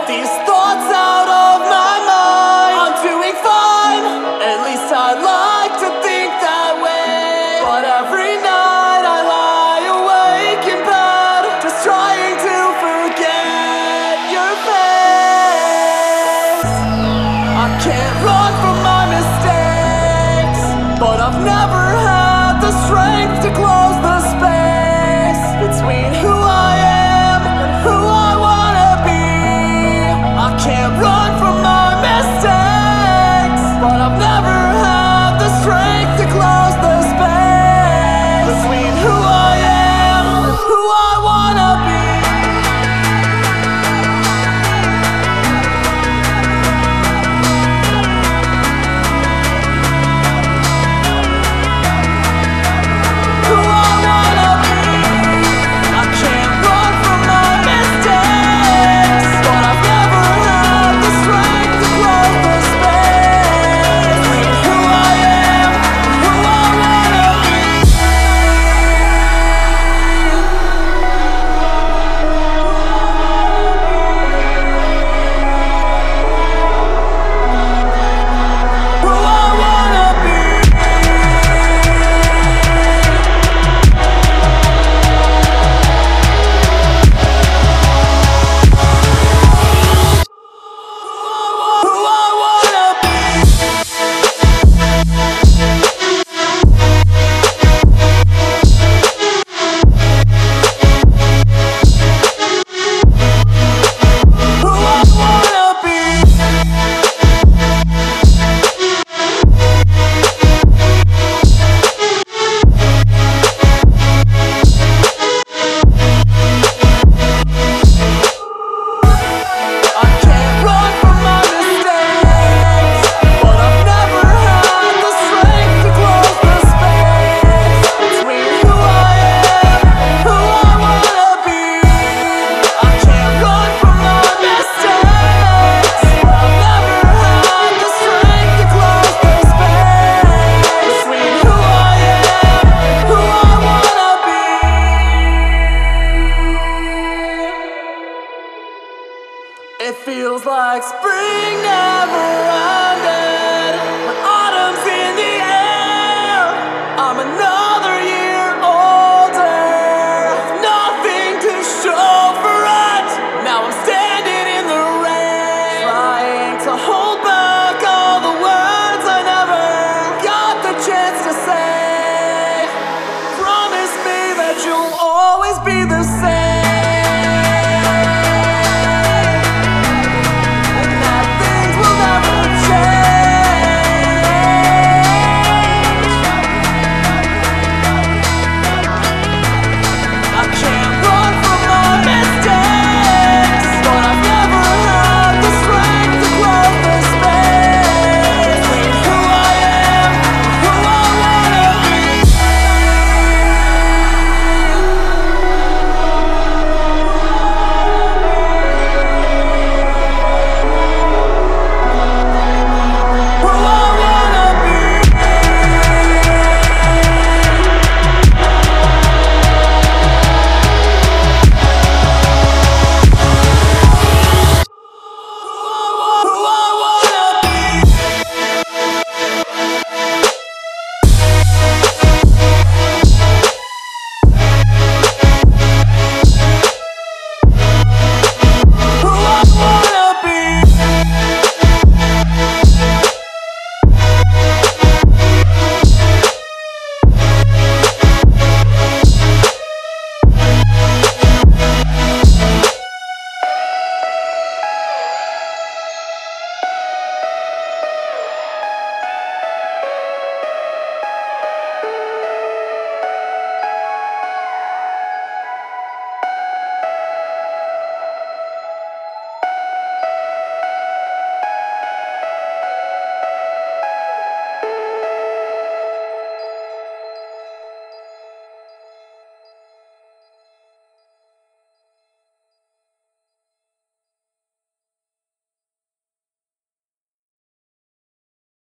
these thoughts out of my mind. I'm doing fine, at least I'd like to think that way. But every night I lie awake in bed, just trying to forget your face. I can't run from my mistakes, but I've never had the strength to close the space between who I am and who I wanna be. I can't run from my mistakes, but I've never had the strength to close the space between who I am and who I wanna be. It feels like spring never ends.